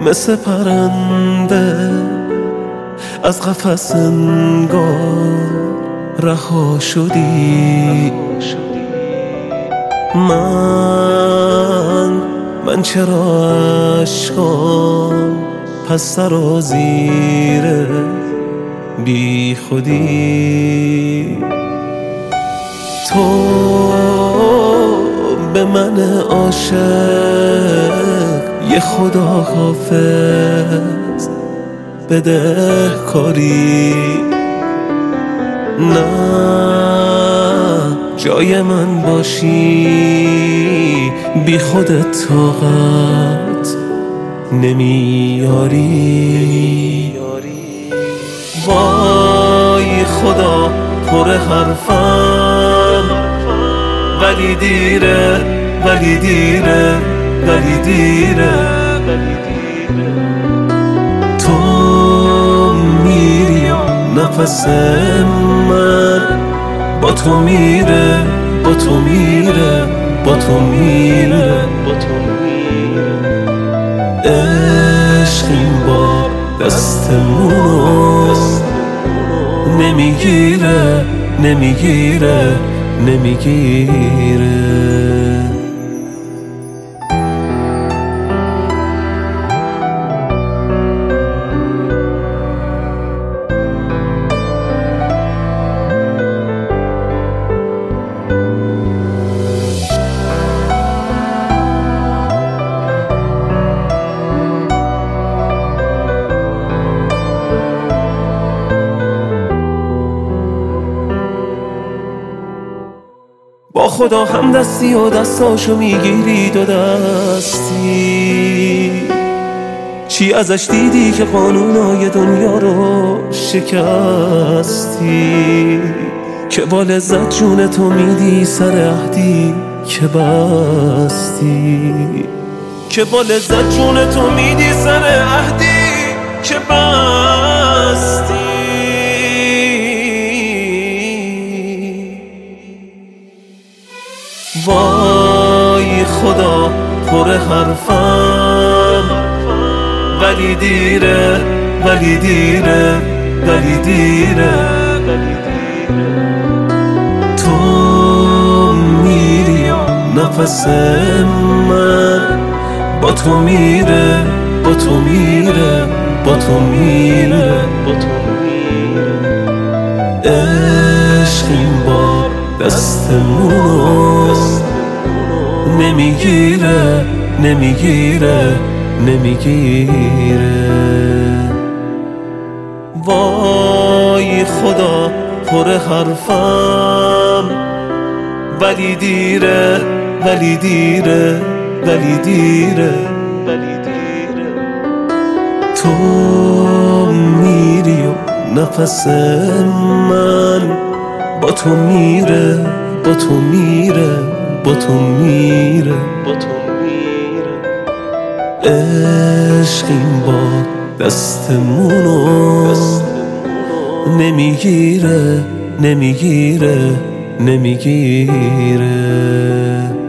مثل پرنده از قفس انگار رها شدی. من چرا عشقام پس سرازیر بی خودی. تو به من عاشق یه خدا حافظ بدهکاری. نه جای من باشی بی خودت طاقت نمیاری. وای خدا پر حرفم ولی دیره ولی دیره ولی دیره. تو میری نفس من با تو میره با تو میره با تو میره. عشق این بار دستمونو نمیگیره نمیگیره نمیگیره. با خدا همدستی و دستاشو میگیری دو دستی. چی ازش دیدی که قانونای دنیا رو شکستی؟ که با لذت جون تو میدی سر عهدی که بستی. که با لذت جون تو میدی سر عهدی که بستی. وای خدا پر حرفم ولی دیره ولی دیره ولی دیره. تو میری نفس من با تو میره با تو میره با تو میره. عشق این بار دستمونو نمیگیره نمیگیره نمیگیره. وای خدا پر حرفم ولی دیره ولی دیره ولی دیره. تو میری و نفس من با تو میره با تو میره با تو میره. عشق این بار دستمونو نمیگیره نمیگیره نمیگیره.